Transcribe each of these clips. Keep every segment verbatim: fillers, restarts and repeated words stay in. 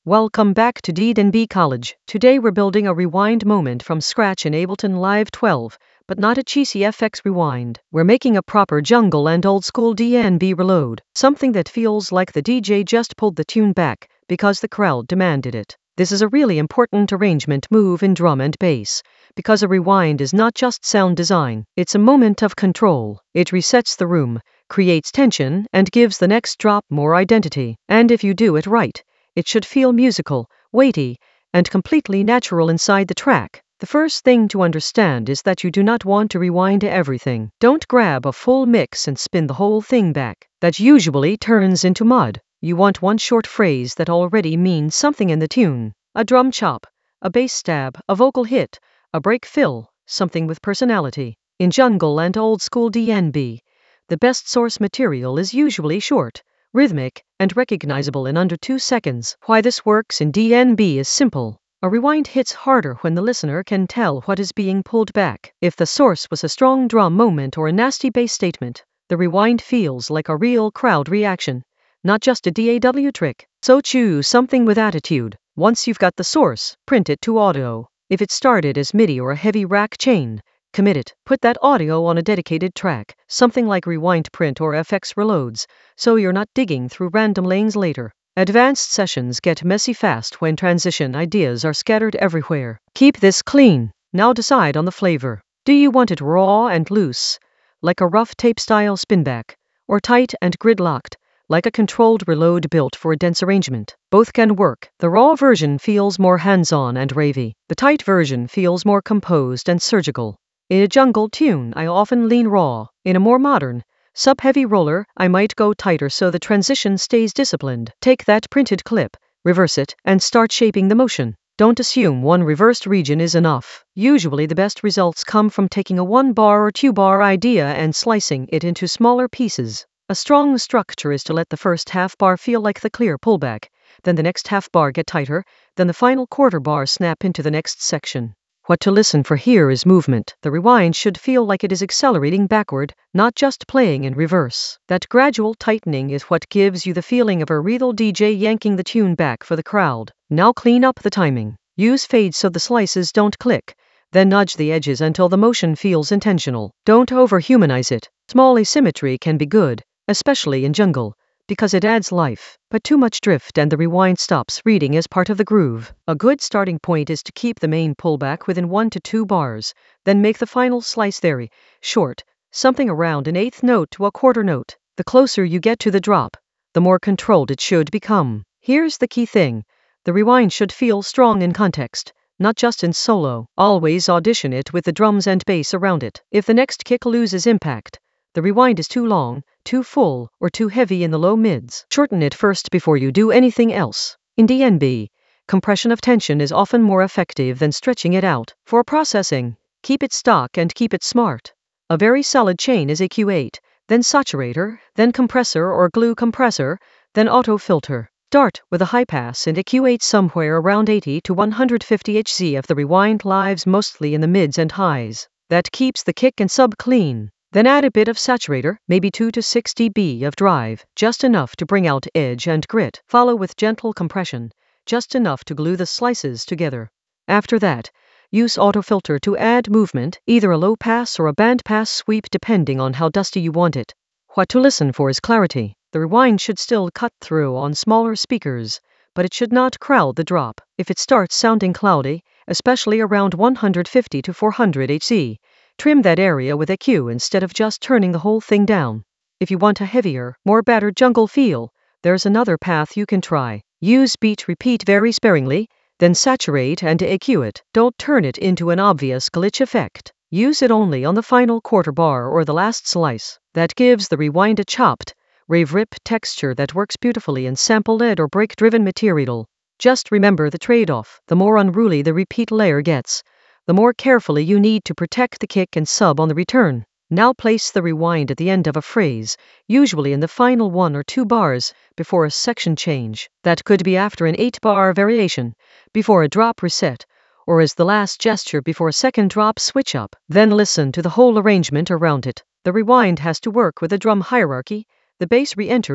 Welcome back to D and B College. Today we're building a rewind moment from scratch in Ableton Live twelve, but not a cheesy F X rewind. We're making a proper jungle and old school D and B reload, something that feels like the D J just pulled the tune back because the crowd demanded it. This is a really important arrangement move in drum and bass, because a rewind is not just sound design, it's a moment of control. It resets the room, creates tension, and gives the next drop more identity. And if you do it right, it should feel musical, weighty, and completely natural inside the track. The first thing to understand is that you do not want to rewind everything. Don't grab a full mix and spin the whole thing back. That usually turns into mud. You want one short phrase that already means something in the tune. A drum chop, a bass stab, a vocal hit, a break fill, something with personality. In jungle and old school D and B, the best source material is usually short, rhythmic, and recognizable in under two seconds. Why this works in D and B is simple. A rewind hits harder when the listener can tell what is being pulled back. If the source was a strong drum moment or a nasty bass statement, the rewind feels like a real crowd reaction, not just a D A W trick. So choose something with attitude. Once you've got the source, print it to audio. If it started as MIDI or a heavy rack chain, commit it. Put that audio on a dedicated track, something like Rewind Print or F X Reloads, so you're not digging through random lanes later. Advanced sessions get messy fast when transition ideas are scattered everywhere. Keep this clean. Now decide on the flavor. Do you want it raw and loose, like a rough tape-style spinback, or tight and gridlocked, like a controlled reload built for a dense arrangement? Both can work. The raw version feels more hands-on and ravey. The tight version feels more composed and surgical. In a jungle tune, I often lean raw. In a more modern, sub-heavy roller, I might go tighter so the transition stays disciplined. Take that printed clip, reverse it, and start shaping the motion. Don't assume one reversed region is enough. Usually the best results come from taking a one-bar or two-bar idea and slicing it into smaller pieces. A strong structure is to let the first half bar feel like the clear pullback, then the next half bar get tighter, then the final quarter bar snap into the next section. What to listen for here is movement. The rewind should feel like it is accelerating backward, not just playing in reverse. That gradual tightening is what gives you the feeling of a real D J yanking the tune back for the crowd. Now clean up the timing. Use fade so the slices don't click, then nudge the edges until the motion feels intentional. Don't over-humanize it. Small asymmetry can be good, especially in jungle, because it adds life, but too much drift and the rewind stops reading as part of the groove. A good starting point is to keep the main pullback within one to two bars, then make the final slice very short, something around an eighth note to a quarter note. The closer you get to the drop, the more controlled it should become. Here's the key thing. The rewind should feel strong in context, not just in solo. Always audition it with the drums and bass around it. If the next kick loses impact, the rewind is too long, too full, or too heavy in the low mids, shorten it first before you do anything else. In D and B, compression of tension is often more effective than stretching it out. For processing, keep it stock and keep it smart. A very solid chain is E Q eight, then saturator, then compressor or glue compressor, then auto filter. Start with a high pass and E Q eight somewhere around eighty to one hundred fifty hertz if the rewind lives mostly in the mids and highs. That keeps the kick and sub clean. Then add a bit of saturator, maybe two to six decibels of drive, just enough to bring out edge and grit. Follow with gentle compression, just enough to glue the slices together. After that, use autofilter to add movement, either a low pass or a band pass sweep depending on how dusty you want it. What to listen for is clarity. The rewind should still cut through on smaller speakers, but it should not crowd the drop. If it starts sounding cloudy, especially around one hundred fifty to four hundred hertz, trim that area with E Q instead of just turning the whole thing down. If you want a heavier, more battered jungle feel, there's another path you can try. Use beat repeat very sparingly, then saturate and E Q it. Don't turn it into an obvious glitch effect. Use it only on the final quarter bar or the last slice. That gives the rewind a chopped, rave rip texture that works beautifully in sample-led or break-driven material. Just remember the trade-off. The more unruly the repeat layer gets, the more carefully you need to protect the kick and sub on the return. Now place the rewind at the end of a phrase, usually in the final one or two bars, before a section change. That could be after an eight-bar variation, before a drop reset, or as the last gesture before a second drop switch up. Then listen to the whole arrangement around it. The rewind has to work with the drum hierarchy, the bass re-entry,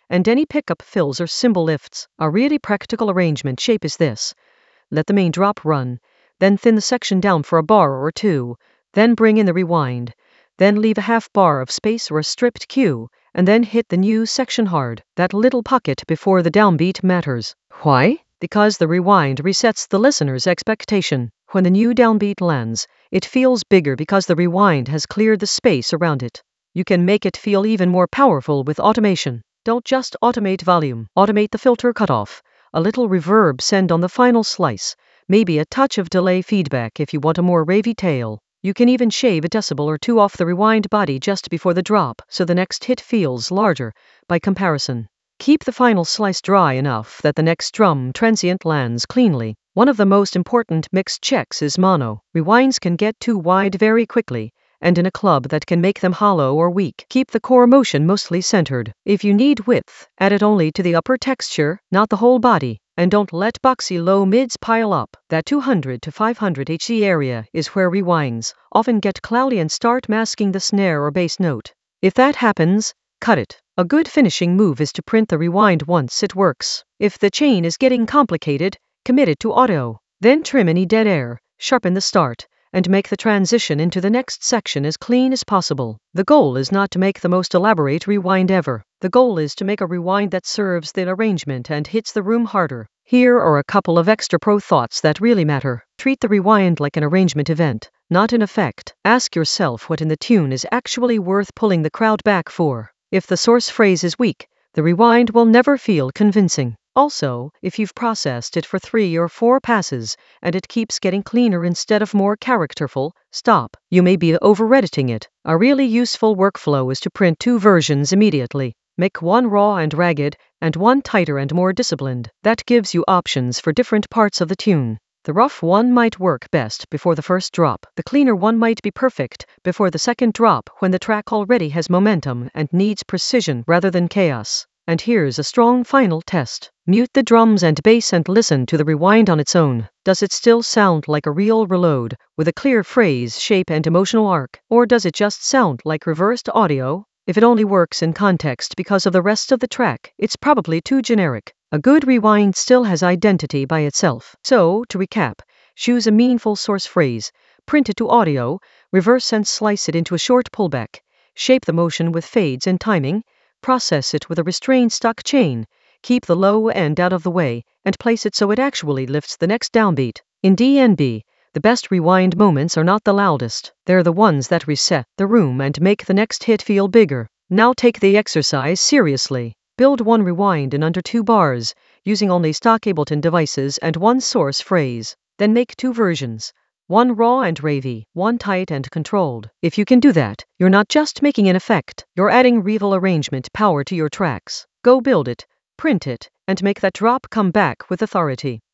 and any pickup fills or cymbal lifts. A really practical arrangement shape is this. Let the main drop run, then thin the section down for a bar or two, then bring in the rewind, then leave a half bar of space or a stripped cue, and then hit the new section hard. That little pocket before the downbeat matters. Why? Because the rewind resets the listener's expectation. When the new downbeat lands, it feels bigger because the rewind has cleared the space around it. You can make it feel even more powerful with automation. Don't just automate volume, automate the filter cutoff, a little reverb send on the final slice, maybe a touch of delay feedback if you want a more ravey tail. You can even shave a decibel or two off the rewind body just before the drop so the next hit feels larger by comparison. Keep the final slice dry enough that the next drum transient lands cleanly. One of the most important mix checks is mono. Rewinds can get too wide very quickly, and in a club that can make them hollow or weak. Keep the core motion mostly centered. If you need width, add it only to the upper texture, not the whole body. And don't let boxy low mids pile up. That two hundred to five hundred hertz area is where rewinds often get cloudy and start masking the snare or bass note. If that happens, cut it. A good finishing move is to print the rewind once it works. If the chain is getting complicated, commit it to auto. Then trim any dead air, sharpen the start, and make the transition into the next section as clean as possible. The goal is not to make the most elaborate rewind ever. The goal is to make a rewind that serves the arrangement and hits the room harder. Here are a couple of extra pro thoughts that really matter. Treat the rewind like an arrangement event, not an effect. Ask yourself what in the tune is actually worth pulling the crowd back for. If the source phrase is weak, the rewind will never feel convincing. Also, if you've processed it for three or four passes and it keeps getting cleaner instead of more characterful, stop. You may be over-editing it. A really useful workflow is to print two versions immediately. Make one raw and ragged, and one tighter and more disciplined. That gives you options for different parts of the tune. The rough one might work best before the first drop. The cleaner one might be perfect before the second drop when the track already has momentum and needs precision rather than chaos. And here's a strong final test. Mute the drums and bass and listen to the rewind on its own. Does it still sound like a real reload, with a clear phrase, shape and emotional arc? Or does it just sound like reversed audio? If it only works in context because of the rest of the track, it's probably too generic. A good rewind still has identity by itself. So, to recap, choose a meaningful source phrase, print it to audio, reverse and slice it into a short pullback, shape the motion with fades and timing, process it with a restrained stock chain, keep the low end out of the way, and place it so it actually lifts the next downbeat. In D N B, the best rewind moments are not the loudest. They're the ones that reset the room and make the next hit feel bigger. Now take the exercise seriously. Build one rewind in under two bars, using only stock Ableton devices and one source phrase. Then make two versions. One raw and ravey, one tight and controlled. If you can do that, you're not just making an effect, you're adding real arrangement power to your tracks. Go build it, print it, and make that drop come back with authority.